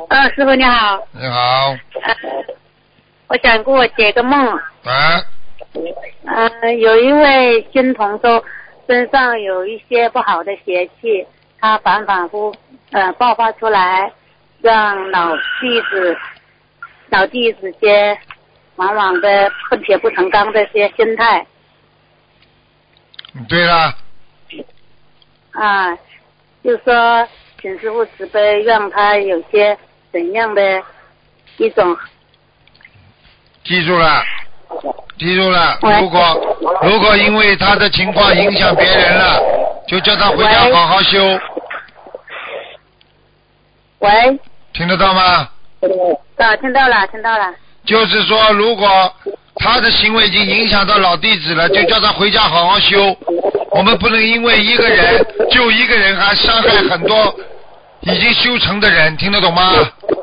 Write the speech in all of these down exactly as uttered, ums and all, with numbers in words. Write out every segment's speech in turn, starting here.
嗯，师傅你好。 你好。 呃，我想给我解个梦。 啊。 呃，有一位新同修身上有一些不好的邪气，他反反复呃爆发出来，让老弟子老弟子些往往的不铁不成钢这些心态。 对了。 啊，就说请师父慈悲，让他有些怎样的一种。 记住了，记住了。如果如果因为他的情况影响别人了，就叫他回家好好修。 喂。 听得到吗？ 啊，听到了，听到了。 就是说，如果他的行为已经影响到老弟子了，就叫他回家好好修。我们不能因为一个人就一个人还伤害很多已经修成的人，听得懂吗？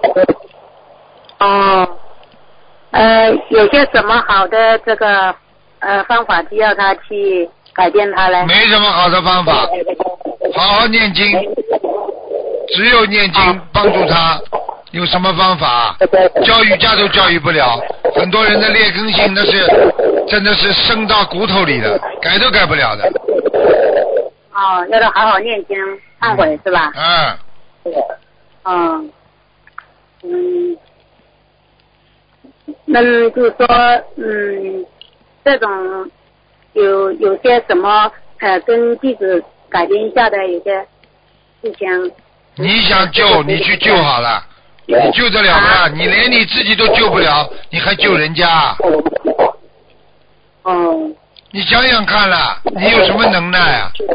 哦。呃，有些什么好的这个呃方法，需要他去改变他嘞？ 没什么好的方法，好好念经，只有念经帮助他。有什么方法？教育家都教育不了，很多人的劣根性那是真的是生到骨头里的，改都改不了的。 哦，要他好好念经忏悔、嗯、是吧？ 嗯。 嗯。嗯。那就是说，嗯，这种有有些什么呃，跟弟子改变一下的有些事情。 你想救，你去救好了，你救得了吗？啊、你连你自己都救不了，你还救人家？ 哦。 你想想看了，你有什么能耐啊？